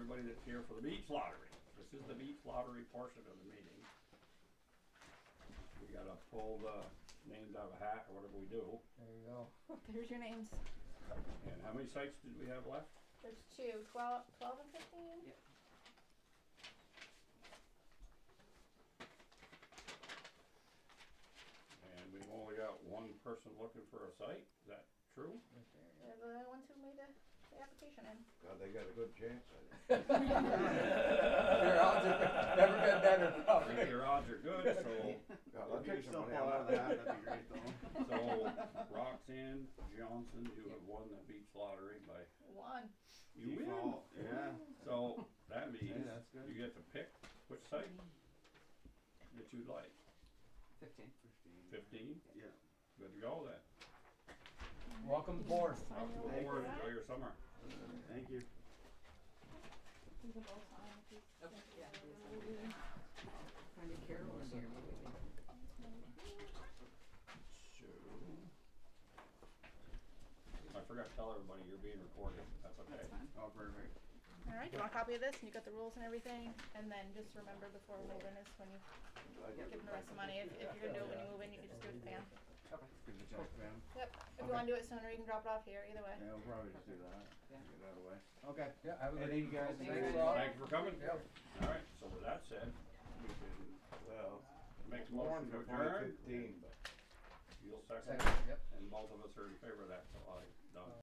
everybody that's here for the beach lottery. This is the beach lottery portion of the meeting. We gotta pull the names out of a hat or whatever we do. There you go. There's your names. And how many sites did we have left? There's two, 12 and 15? Yep. And we've only got one person looking for a site. Is that true? They're the ones who made the application in. God, they got a good chance at it. Your odds have never been better, I think probably. your odds are good, so God, I'll take some Still money pull out out of of that, that. that'd be great though. so Roxanne Johnson, you have won the beach lottery by One. you win. Default, yeah. So that means Hey, that's good. you get to pick which site that you'd like. 15. 15? Yeah. Good to go then. Welcome aboard. Sign your Thank way Or for enjoy that. your summer. Thank you. You can both sign if you Okay, think yeah, you're yes, Find a Carol in here, maybe. So, I forgot to tell everybody you're being recorded. That's okay. That's fine. Oh, perfect. All right, you want a copy of this? And you got the rules and everything. And then just remember before moving is when you give them the rest of the money. If you're gonna do it when you move in, you can just do it to Pam. Okay. Give the check, Pam. Yep. If you want to do it sooner, you can drop it off here. Either way. Yeah, we'll probably just do that. Yeah. Get it out of the way. Okay. Yeah, have a good Thank you guys. Thanks, Rob. Thank you for coming. Yep. All right, so with that said, we can Well, make a born motion to for adjourn. 2015, but You'll second. Second, yep. And both of us are in favor of that, so I done.